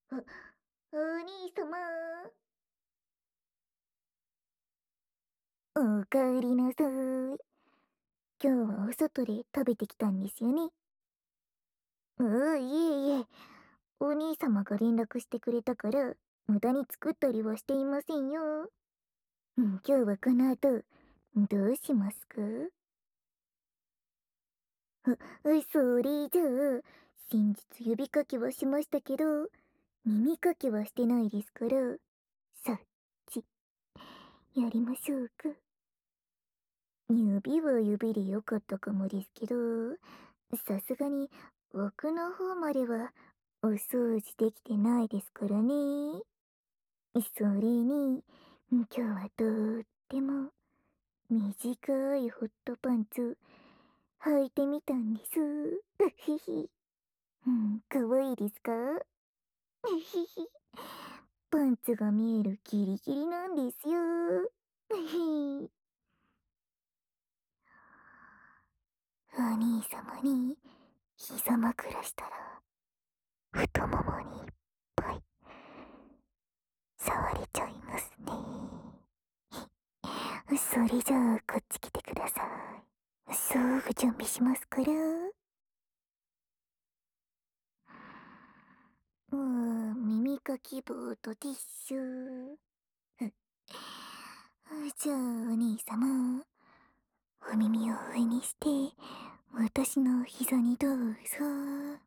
お兄様。おかえりなさい。今日はお外で食べてきたんですよね。いえいえ。お兄様が連絡してくれたから、無駄に作ったりはしていませんよ。今日はこの後、どうしますか？それじゃあ、先日指かけはしましたけど、耳かきはしてないですから、さっち、やりましょうか。指は指でよかったかもですけど、さすがに奥の方まではお掃除できてないですからね。それに、今日はとっても短いホットパンツ履いてみたんです。うひひ。かわいいですか？うひひ。パンツが見えるギリギリなんですよ。うひ。お兄様に膝枕したら太ももにいっぱい触れちゃいますね。それじゃあこっち来てください。すぐ準備しますから。耳かき棒とティッシュ。じゃあお兄様、お耳を上にして私の膝にどうぞ。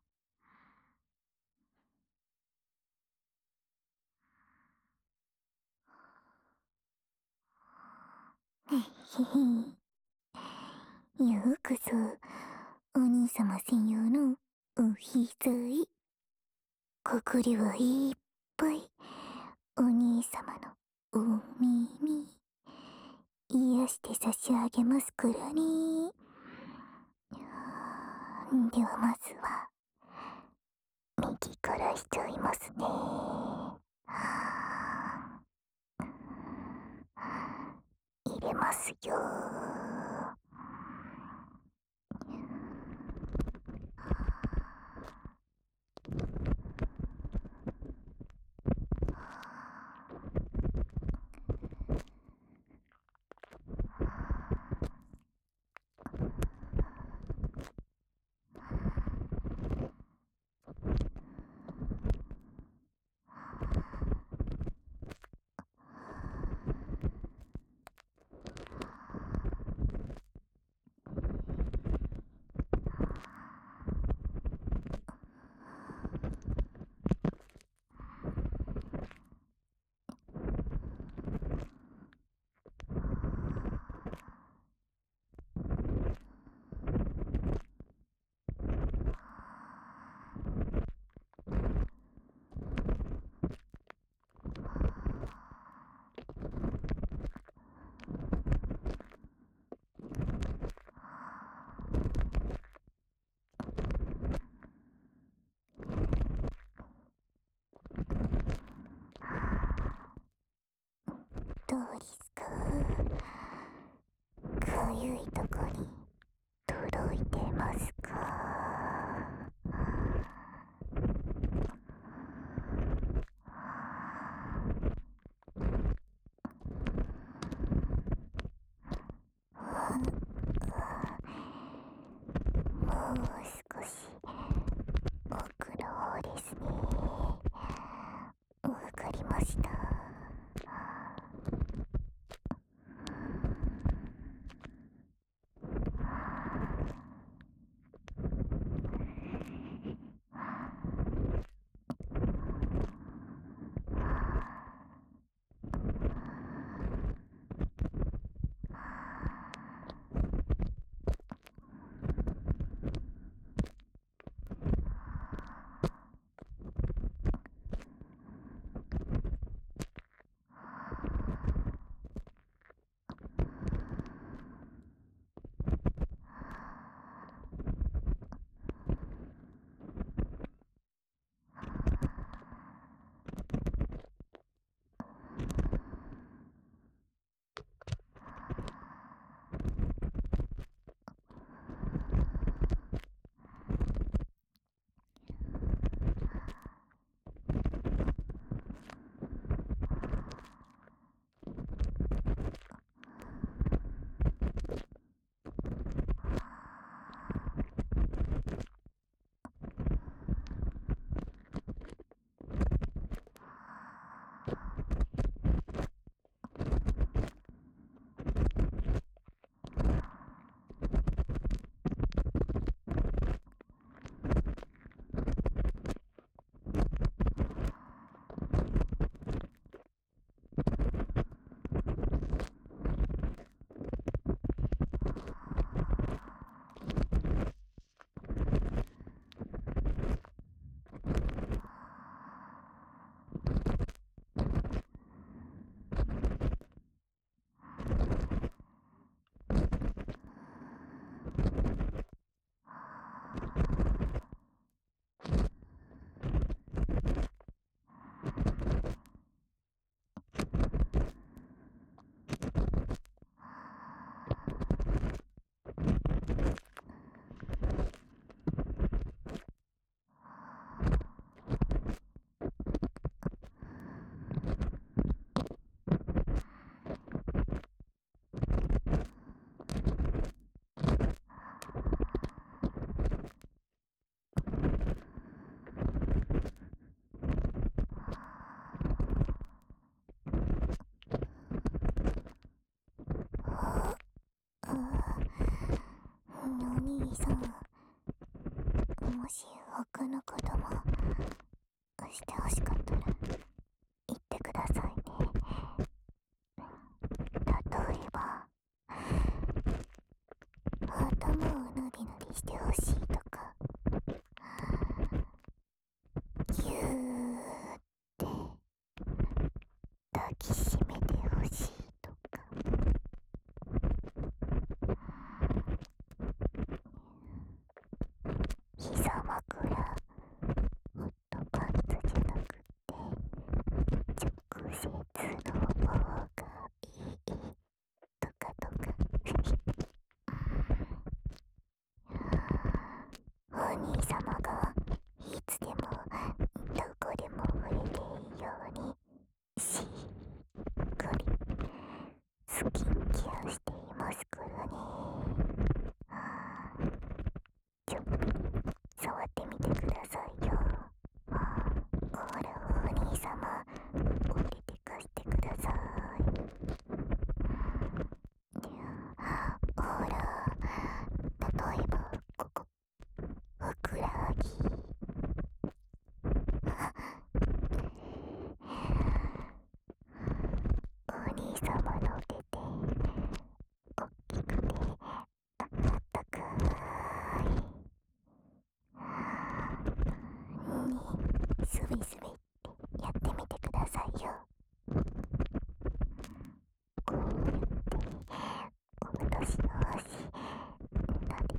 へへ。ようこそ、お兄様専用のお膝へ。ここではいっぱいお兄様のお耳癒して差し上げますからね。ではまずは右からしちゃいますね。入れますよ。どうですか？かゆいとこに届いてますか？もう少し奥の方ですね。わかりました。 もし他のこともしてほしかったら言ってくださいね。例えば、頭をなでなでしてほしいとか、ぎゅーって抱きしめてほしいとか、膝枕、ホットパンツじゃなくて、直接の方がいいとかとか。お兄様がいつでもどこでも触れていいようにしっかりスキンケアしていますからね。ちょっぴり触ってみてくださいよ。ほらお兄様、お手手貸してください。ほら、例えばここ、ふくらはぎ。お兄様の手でおっきくてあったかいにすべすべってやってみてくださいよ。こうやって私の足なで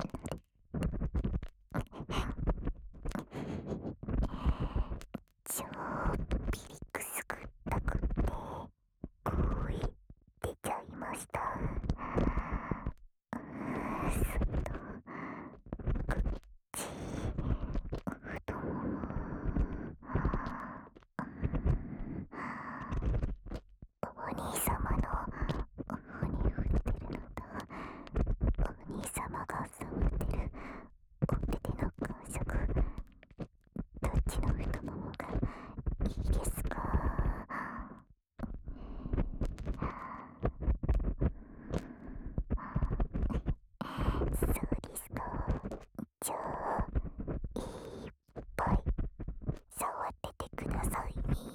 ちょっとピリクスくったくって声出ちゃいました。すっとくっち太ももお兄様の骨振ってるのとお兄様が触ってるお手手の感触、どっちの太ももがいいですか？そうですか。じゃあいっぱい触っててくださいね。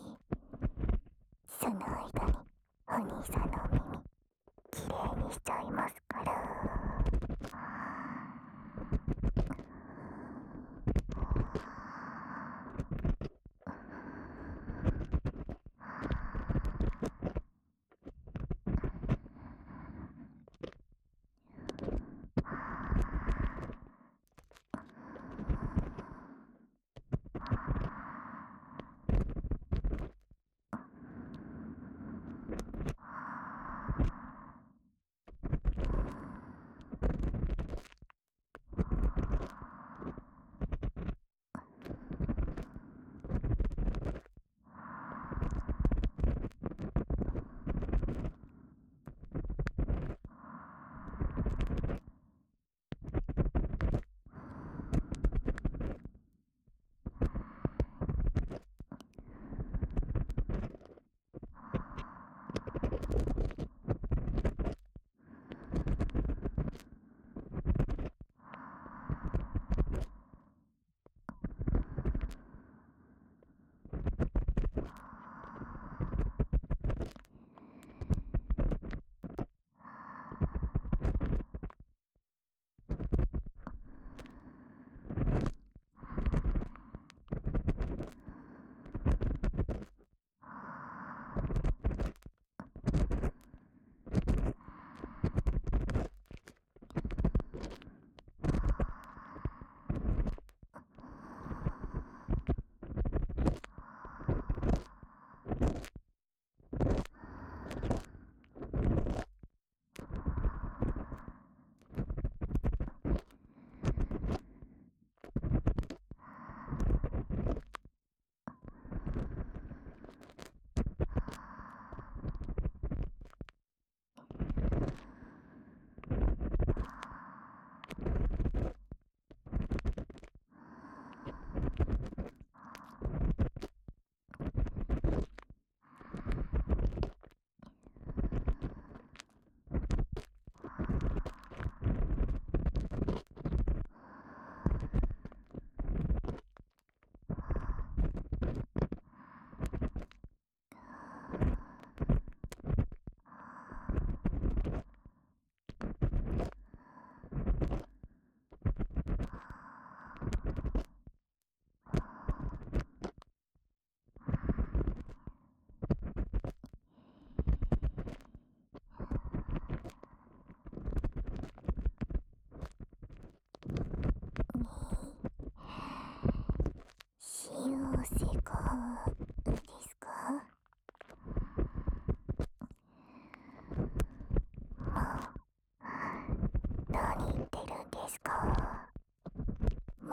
その間にお兄さんの耳きれいにしちゃいますから。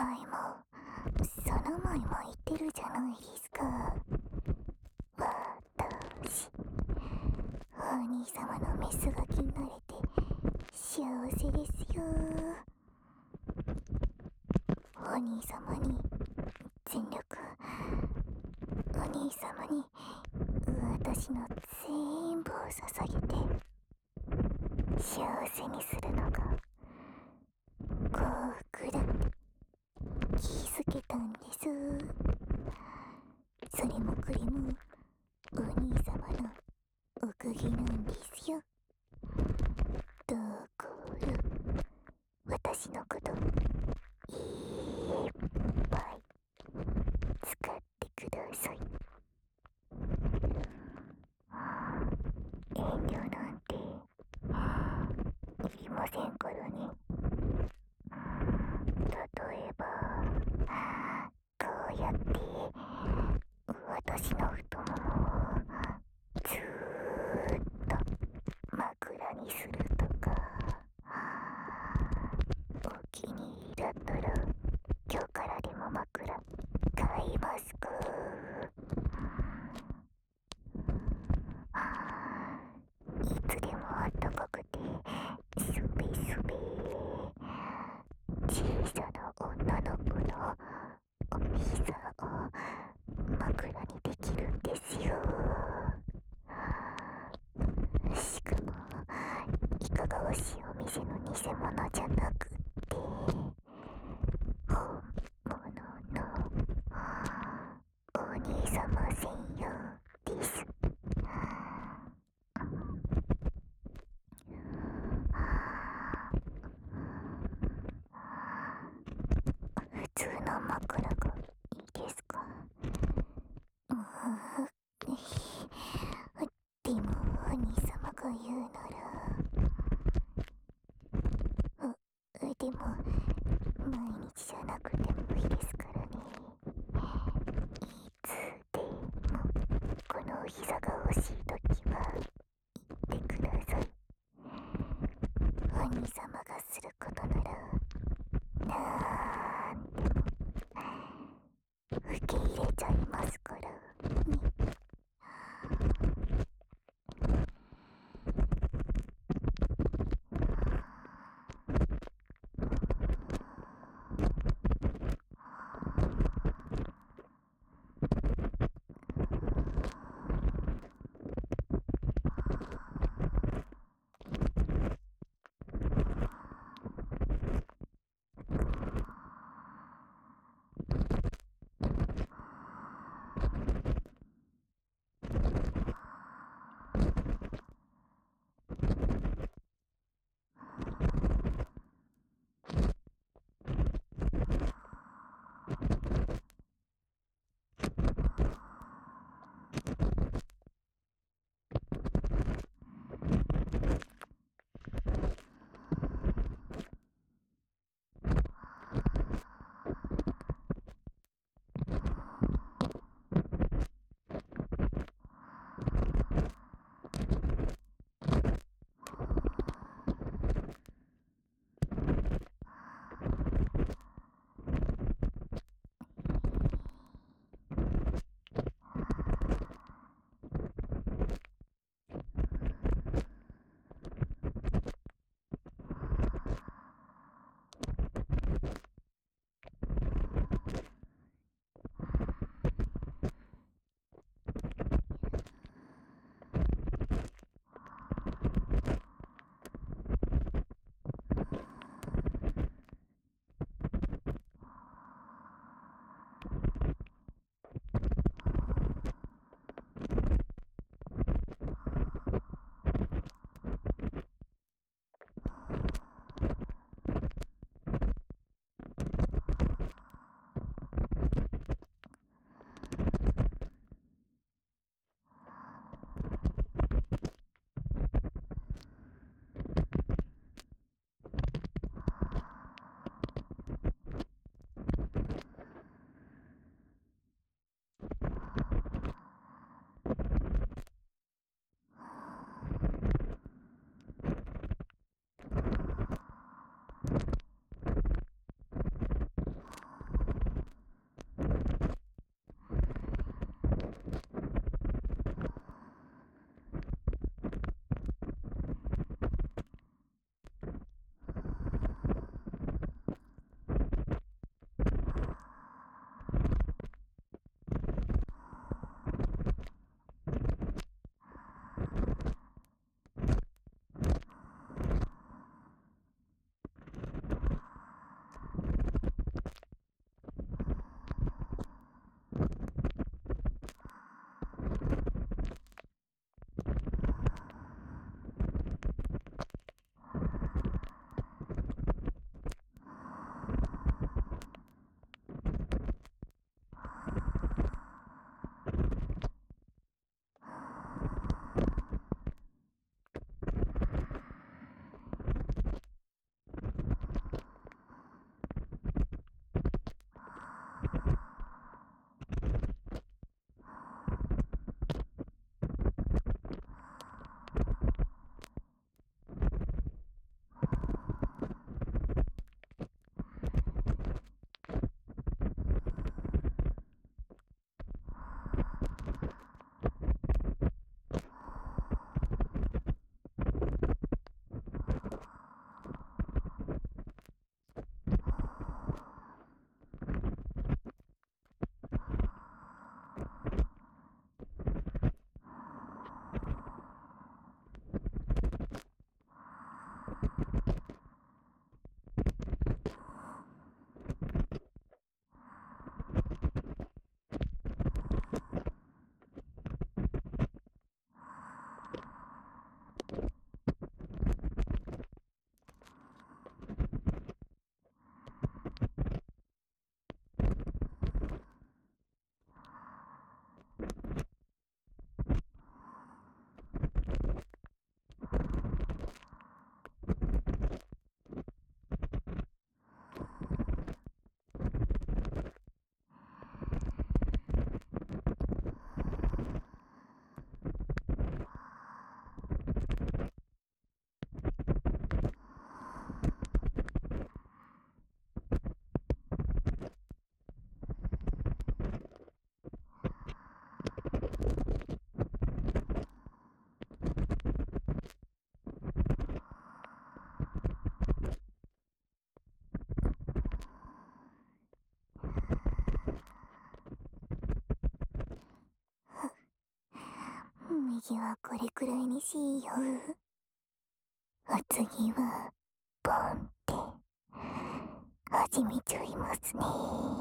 前も、その前も言ってるじゃないですか。私、お兄様のメスガキになれて幸せですよ。お兄様に全力、お兄様に私の全部を捧げて幸せにするのが幸福だって気づけたんです。それもこれもお兄様のおかげなんですよ。だから私のこといっぱい使ってください。遠慮なんていりませんからね。例えばこうやって私の太ももをずーっと枕にするとか、お気に入りだったら今日からでも枕買いますか？いつでもあったかくてすべすべ小さな女の子のお膝を枕にできるんですよ。しかもいかがわしいお店の偽物じゃなくって本物のお兄様専用です。普通の枕がいいですか？でもお兄様が言うなら、でも毎日じゃなくてもいいですからね。いつでもこのお膝が欲しいときは言ってください。お兄様がすることならなんでも受け入れちゃいますからね。 右はこれくらいにしよう。お次は、ポンって始めちゃいますね。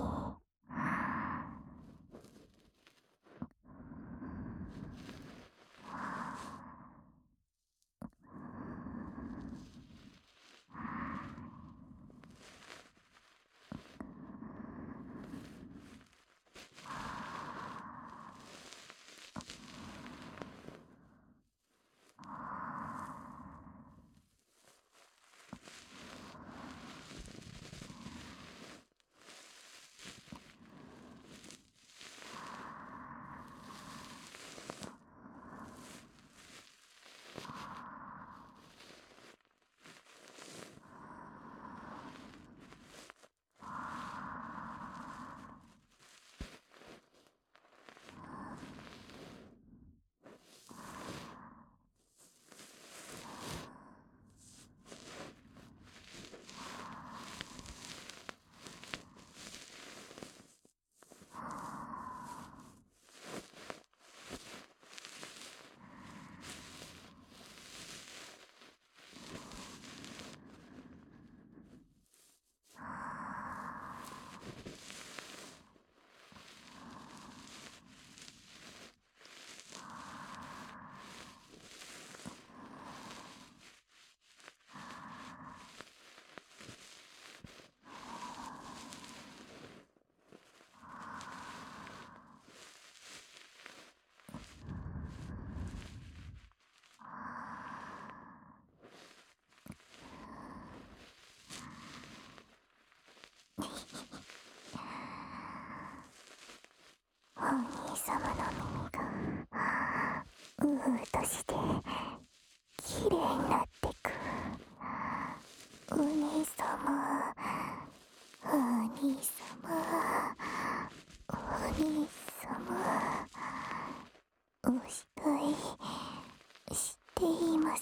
お兄様の耳がうーとしてきれいになってく。お兄様、お兄様、お兄様、お慕いしています。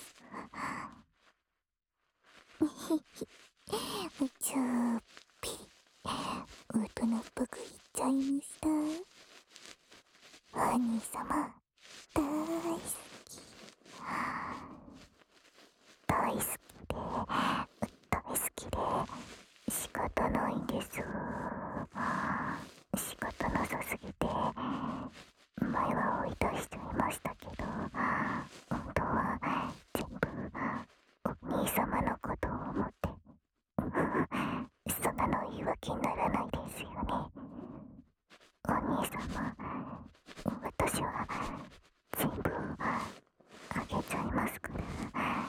ちょっぴり大人っぽく言っちゃいました。お兄様、大好き。大好きで、大好きで、仕方ないんです。仕方なさすぎて、前は追い出しちゃいましたけど、本当は全部、お兄様のことを思って、そんなの言い訳にならないですよね。お兄様、私は全部あげちゃいますから、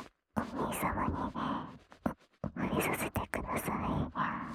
お兄様に触れさせてください。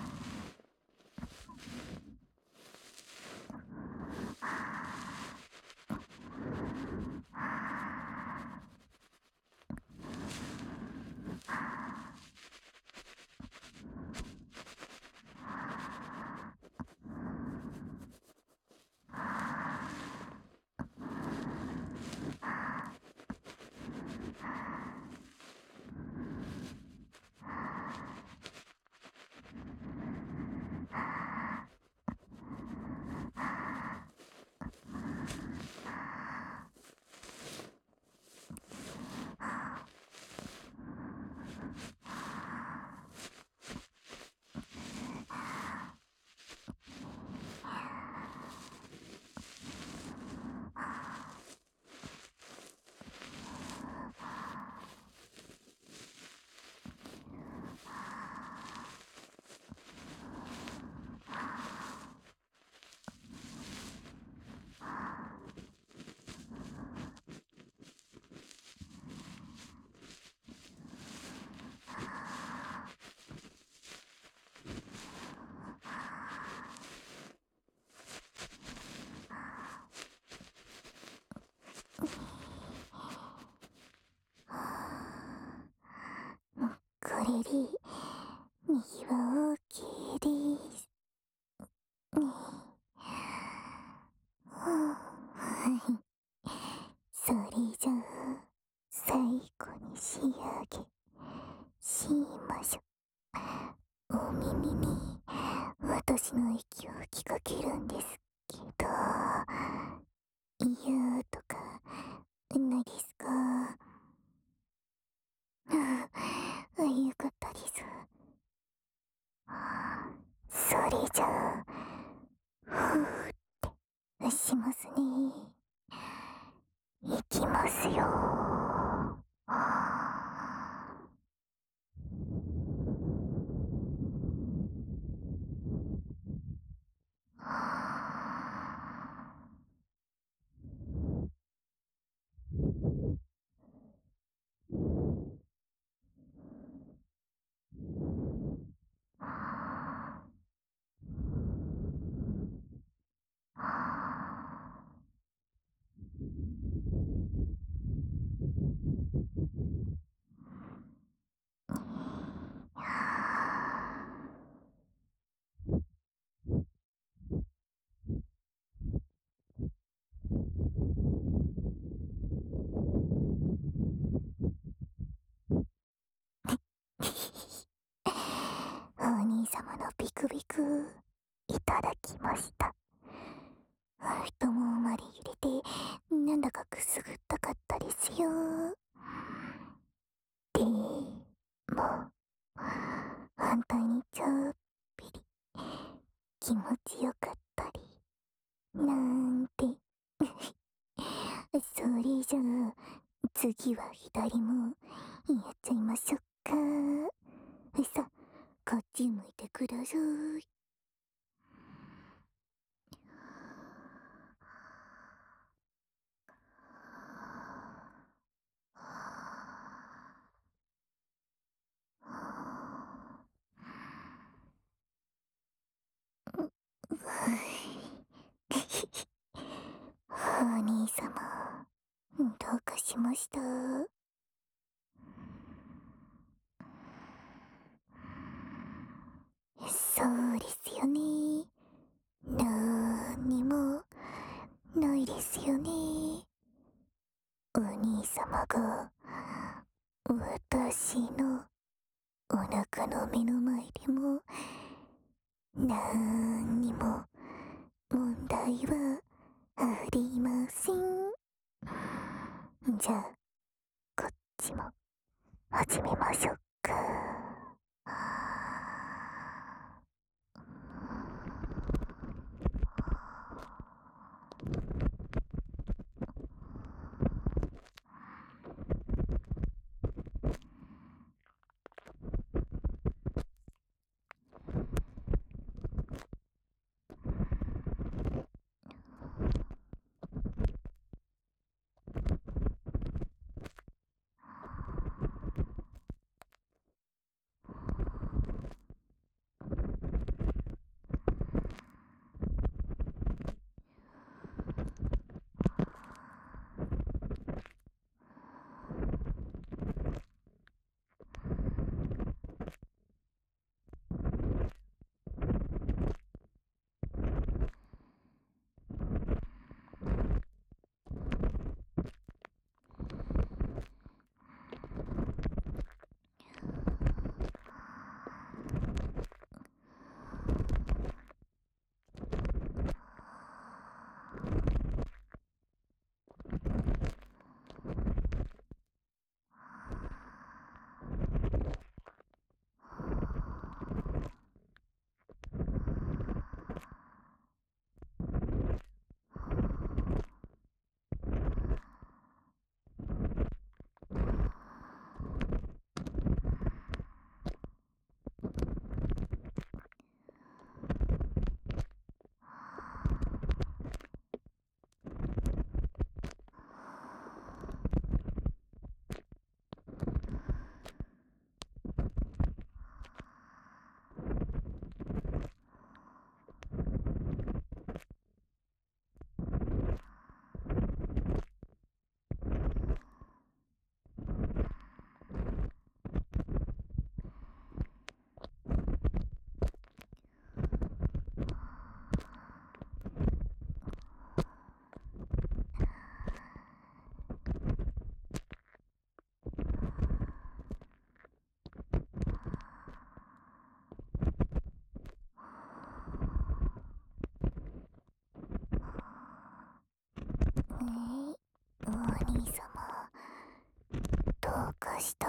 これで右は OK です。はい。それじゃあ、最後に仕上げしましょう。お耳に私の息を吹きかけるんですけど、いやーとか、 ないですか？よかったです。それじゃあ、ふーってしますね。いきますよ。お兄様のビクビク、いただきました。太ももまで揺れて、なんだかくすぐったかったですよ。でも、反対にちょっぴり気持ちよかったり、なんて。それじゃあ、次は左もやっちゃいましょうか。さあ、こっち向いてください。お兄様、どうかしました？そうですよね。なんにもないですよね。お兄様が私のお腹の目の前でもなんにも問題はありません。じゃあ、こっちも始めましょうか。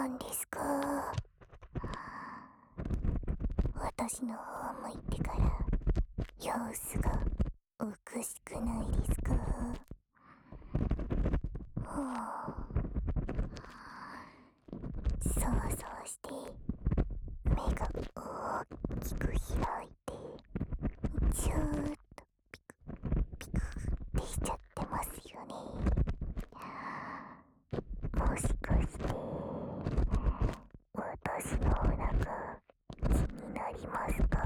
なんですか？私の方向いてから様子がおかしくないですか？はあ、そわそわして目が大きく開いてちょーっとピクってしちゃってますよね。もしかして私のお腹気になりますか？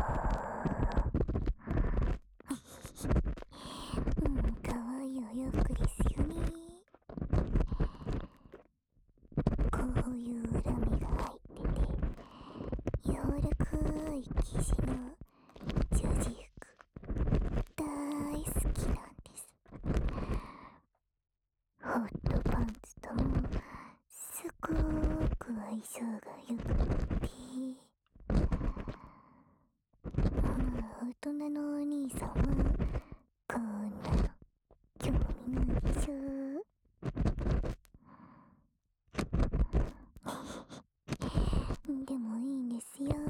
かわいいお洋服ですよね。こういう裏目が入ってて柔らかい生地のジャージ服大好きなんです。ホットパンツともすごく相性が良くって大人のお兄さんはこんなの興味ないでしょ？でもいいんですよ。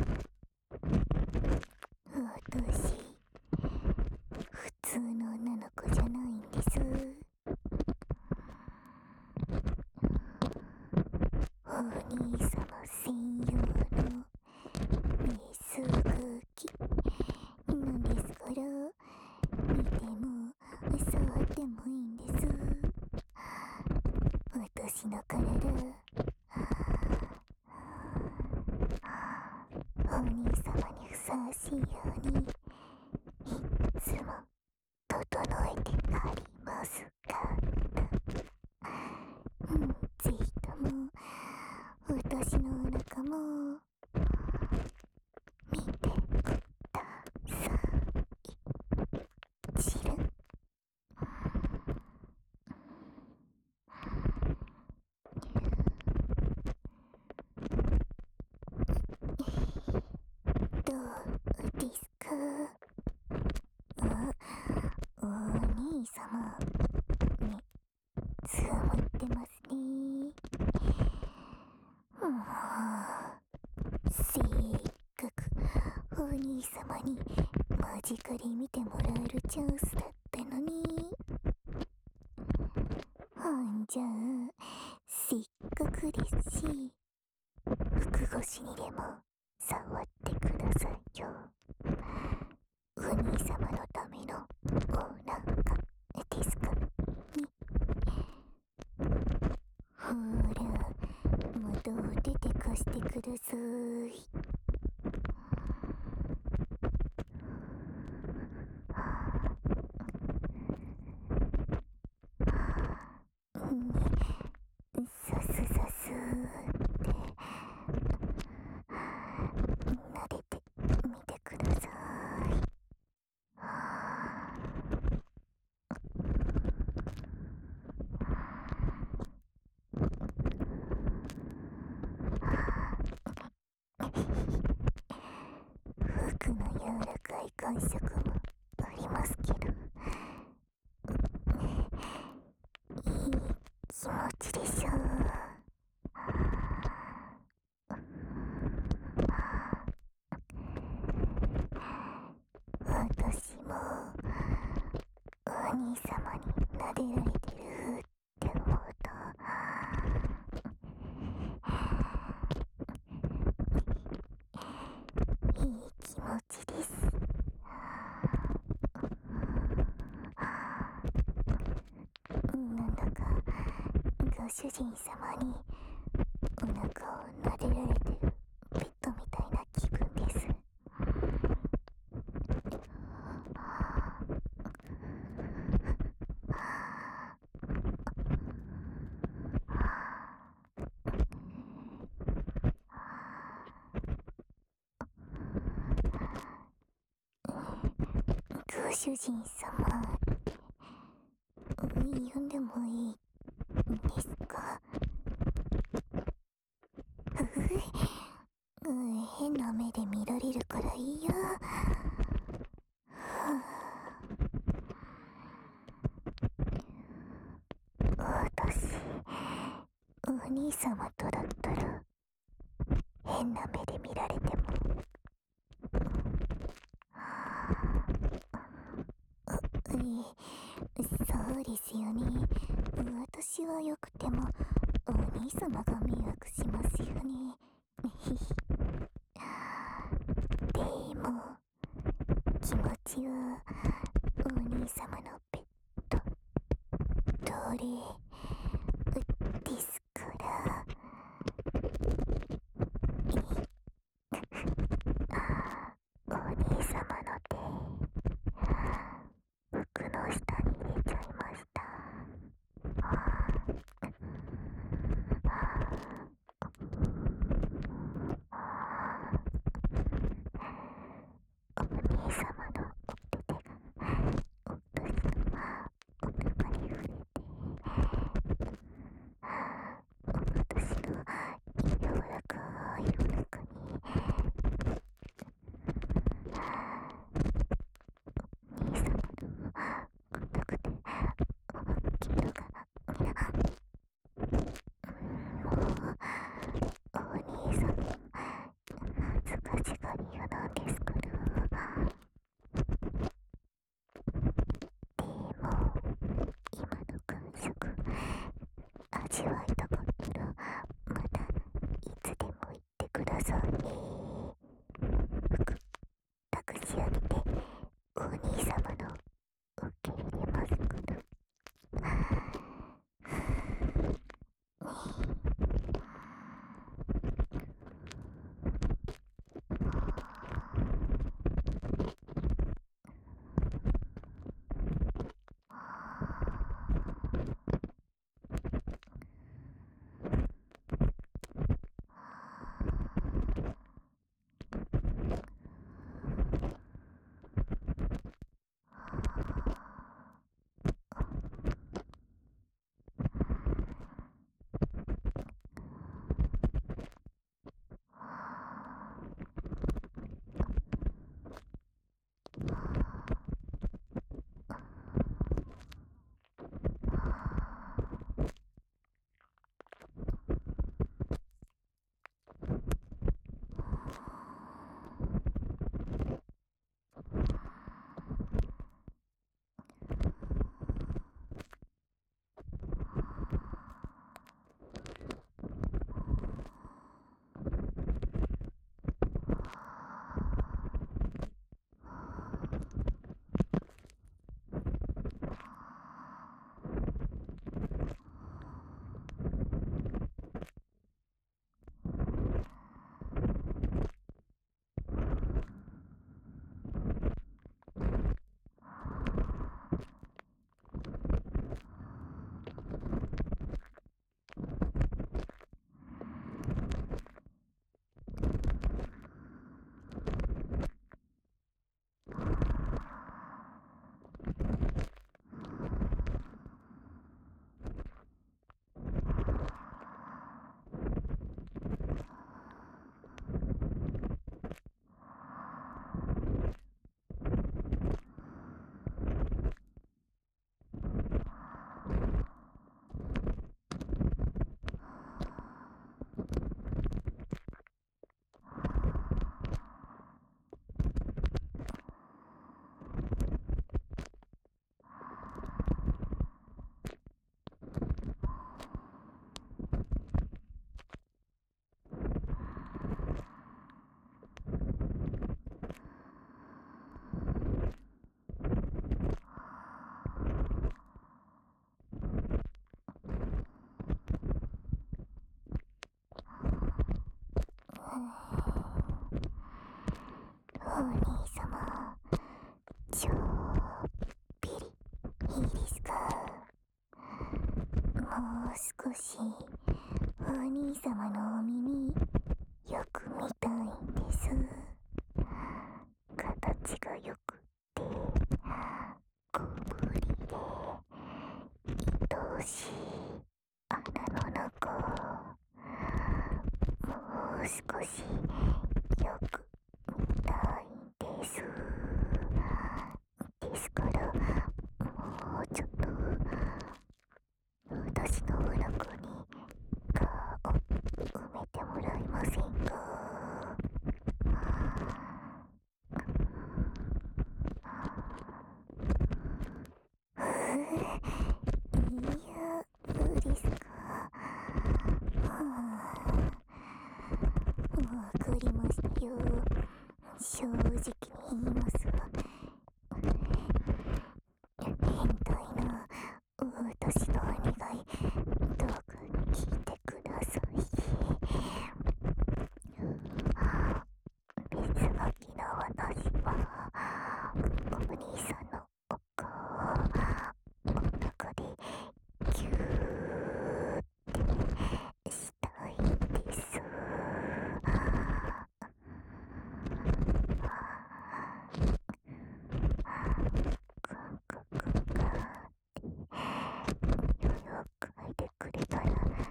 私普通の女の子じゃないんです。お兄様専用のメスグキなんですから、見ても触ってもいいんです。私の体お兄様にふさわしいようにいつも整えてありますから。ぜひとも私のお腹も見てください。チルどうですか？お兄様ね、つむってますね。せっかくお兄様に間近で見てもらえるチャンスだったのに。じゃあせっかくですし服越しにでも触ってくださいよ。お兄様のためのお腹ですからね。ほら、またお手手貸してください。さすさすって撫でてみてください。服の柔らかい感触もありますけど、いい気持ちでしょう。私もお兄様に撫でられてるって思うといい気持ちです。なんだかご主人様にお腹を撫でられてるペットみたいな気分です。ご主人様呼んでもいいですか？変な目で見られるから嫌。私お兄様とだったら変な目で見られても。そうですよね。私はよくてもお兄様が迷惑しますよね。でも気持ちはお兄様のペットどれですから。お兄様の手服の下に入れちゃいました。お兄様の手が私のお腹に触れて、私の柔らかいお腹に兄様の硬くて思いっきりのがもうお兄様恥ずかしがり屋なんですから。でも今の感触味わいたかったらまたいつでも言ってくださいね。服託し上げてお兄様の受け入れますから。お兄様、ちょっぴりいいですか。もう少しお兄様のお耳よく見たいんです。形がよくて小ぶりで愛おしい穴の中、もう少しよく見たいんです。ですからもうちょっと私のお腹に顔を埋めてもらえませんか。 正直に言います。変態な私のお願い、どうか聞いてください。別書きの私は、お兄さんのお顔をお腹でギューってしたいんです。感覚が余裕嗅いでくれたら、も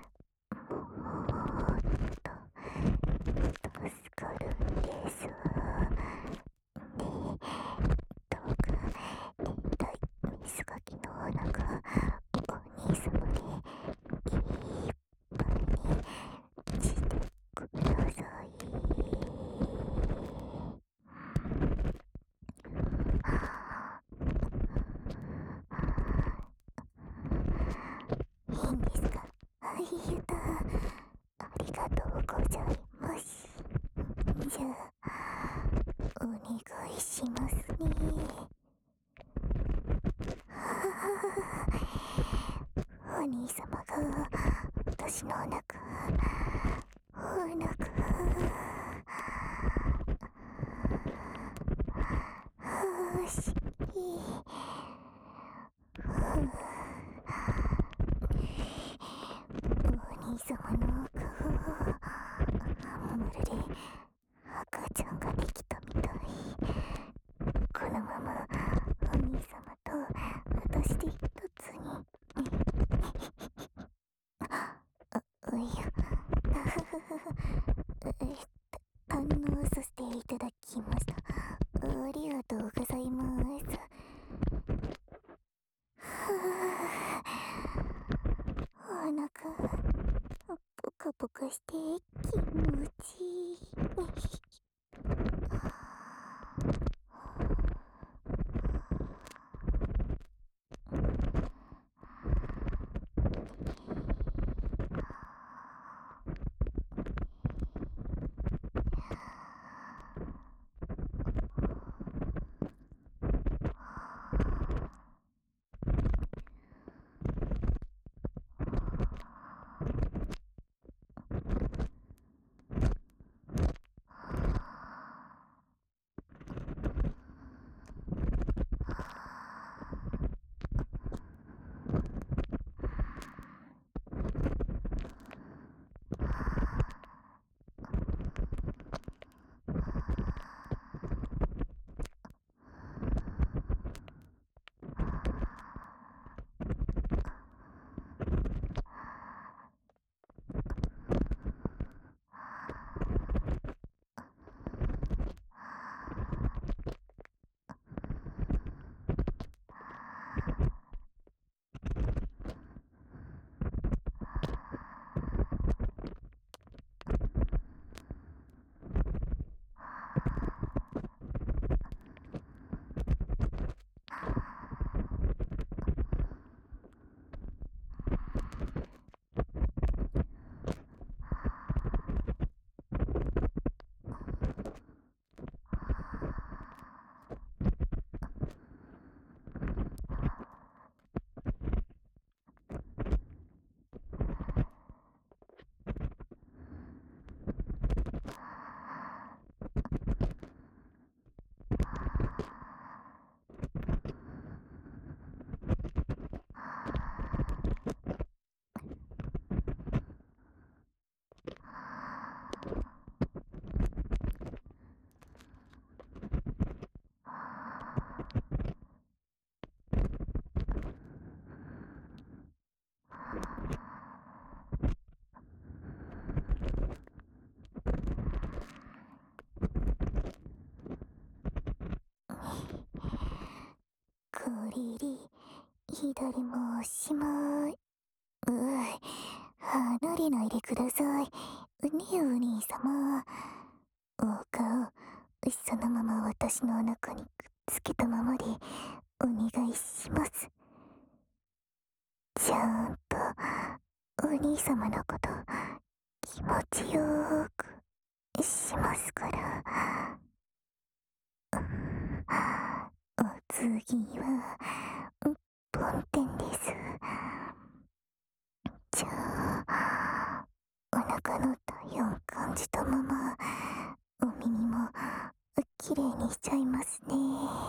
っと助かるんです。ねえ、どうか変態水かきのお腹、お兄様にいっぱいにしてください。いいんですか？はい、やった。ありがとうございます。じゃあ、お願いしますね。お兄様が私のお腹、はし、いい。お兄様の顔、まるで赤ちゃんができたみたい。このままお兄様と私で一つに。いや、堪能させていただきました。ありがとうございます。お腹、ポカポカして気持ちいい。これで左もおしまい。離れないでください。ねえ、お兄様。お顔、そのまま私のお腹にくっつけたままでお願いします。ちゃんとお兄様のこと気持ちよーくしますから。 次は、梵天です。じゃあ、お腹の体温感じたまま、お耳も、きれいにしちゃいますね。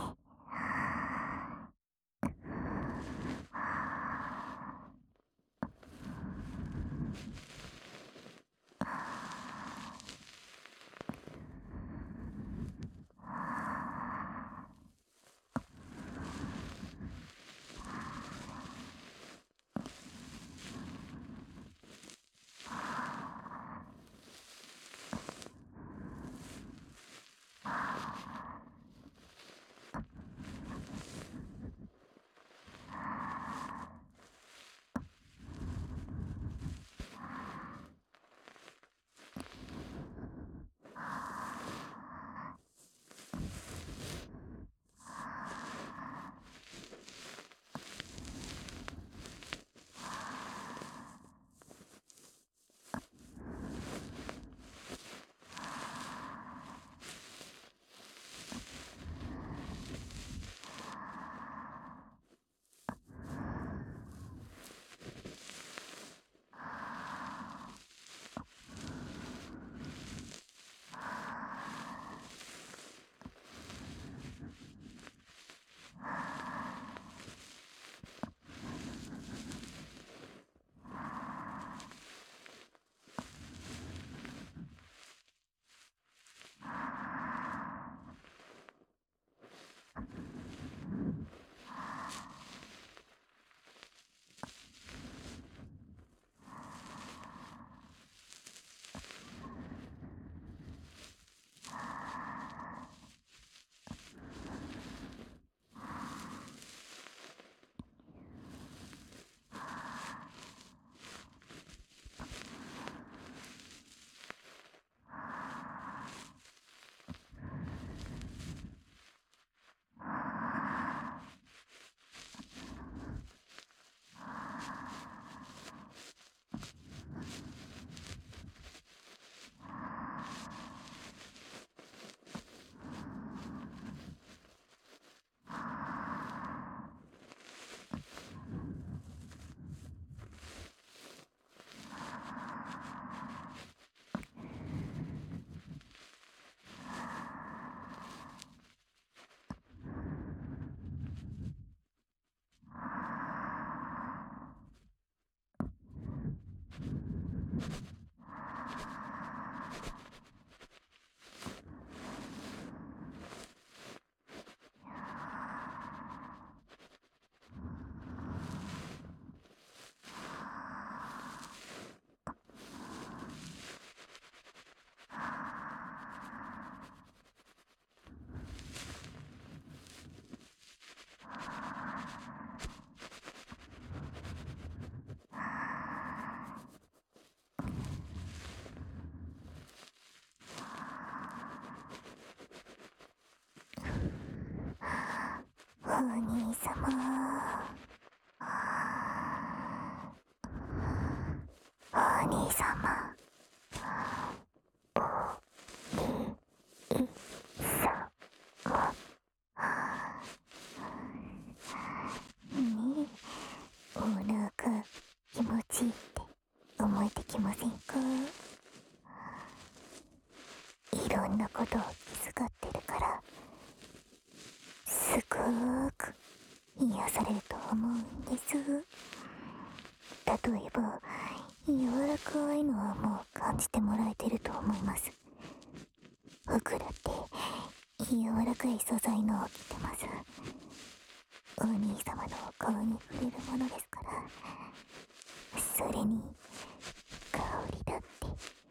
お兄様。お兄様。ねえ、お腹気持ちいいって思えてきませんか？いろんなことを気遣ってるから、すごーく癒されると思うんです。例えば、柔らかいのはもう感じてもらえてると思います。服だって柔らかい素材のを着てます。お兄様の顔に触れるものですから。それに香りだって、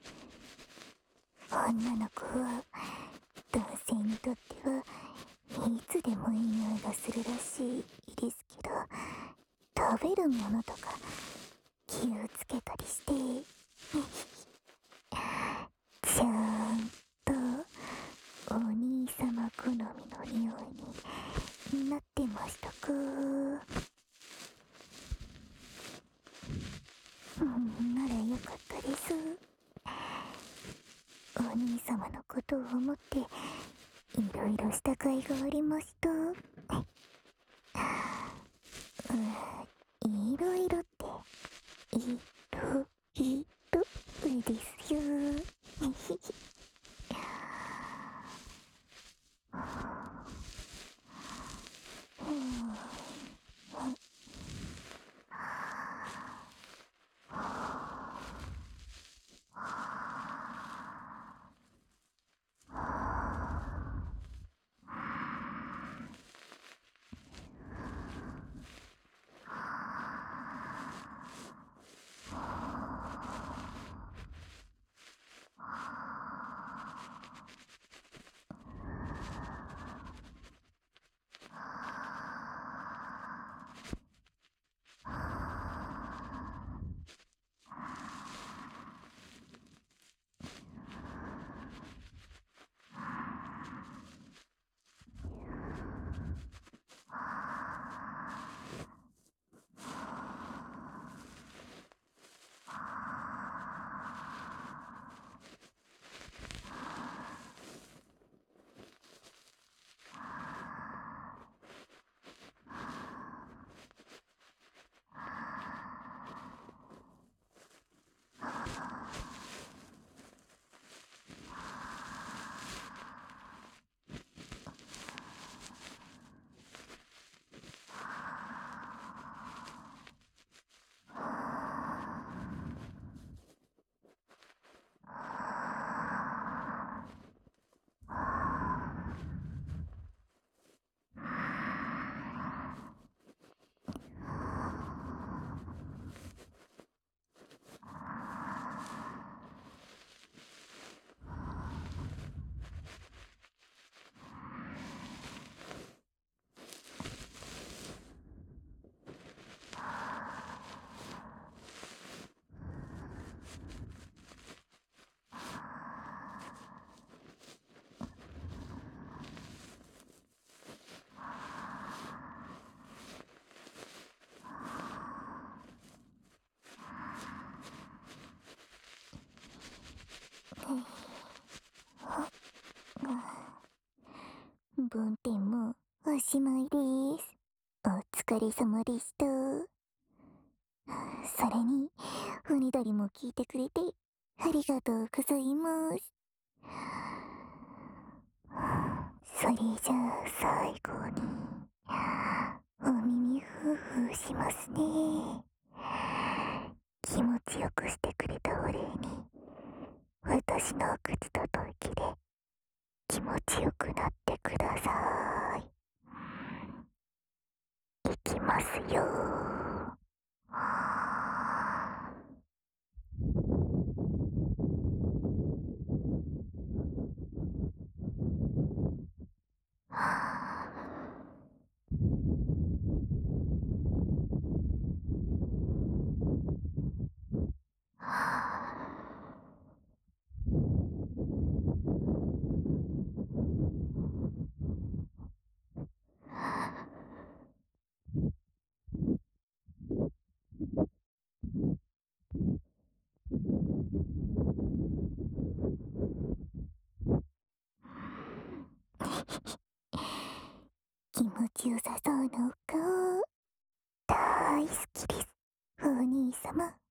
女の子は男性にとってはいつでもいい匂いがするらしいですけど、食べるものとか気をつけたりしてちゃんとお兄様好みの匂いになってましたか？ならよかったです。お兄様のことを思っていろいろした甲斐がありました。 いろですよ。梵天もおしまいです。お疲れ様でした。それに、船鳥も聞いてくれて、ありがとうございます。それじゃあ最後に、お耳ふうふうしますね。気持ちよくしてくれたお礼に、私の口と吐息で気持ちよくなってください。いきますよ。気持ちよさそうなお顔、大好きです。お兄様。